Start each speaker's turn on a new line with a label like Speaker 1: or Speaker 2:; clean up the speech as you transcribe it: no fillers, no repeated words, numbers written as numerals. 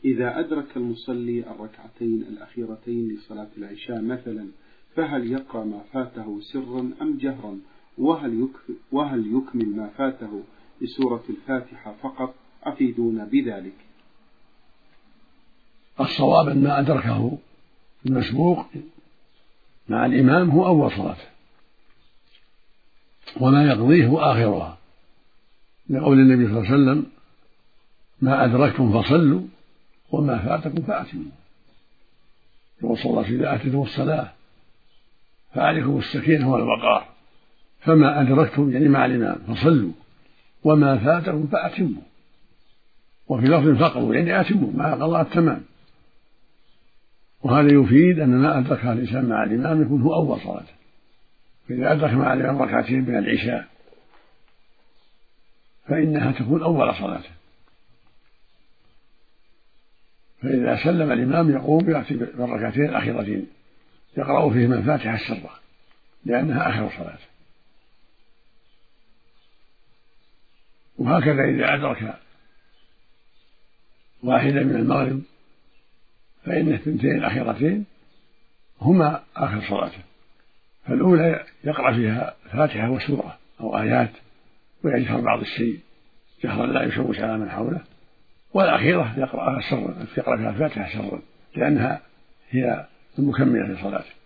Speaker 1: إذا أدرك المصلي الركعتين الأخيرتين لصلاة العشاء مثلا، فهل يقرأ ما فاته سرا أم جهرا؟ وهل يكمل ما فاته بسورة الفاتحة فقط؟ أفيدونا بذلك.
Speaker 2: الصواب أن ما أدركه المسبوق مع الإمام هو أول صلاته، وما يقضيه هو آخرها، لقول النبي صلى الله عليه وسلم: ما أدركتم فصلوا وما فاتكم فأتموا. يقول صلى الله عليه وسلم: إذا أتيتم الصلاة فعليكم السكينة والوقار، فما أدركتم يعني مع الإمام فصلوا وما فاتكم فأتموا. وفي لفظ فقروا يعني أتموا مع قضاء التمام. وهذا يفيد أن ما أدركها الإنسان مع الإمام يكون هو أول صلاته. فإذا أدرك مع الإمام ركعتين من العشاء فإنها تكون أول صلاته، فإذا سلم الإمام يقوم يأتي بالركعتين الأخيرتين يقرأ فيهما الفاتحة السرة لأنها آخر صلاته. وهكذا إذا أدرك واحدة من المغرب فإن الثنتين الأخيرتين هما آخر صلاته، فالأولى يقرأ فيها فاتحة وسورة أو آيات ويجهر بعض الشيء جهرا لا يشوش على من حوله، والأخيرة يقرأها سرا، يقرأ فيها الفاتحة سرا لأنها هي المكملة لصلاته.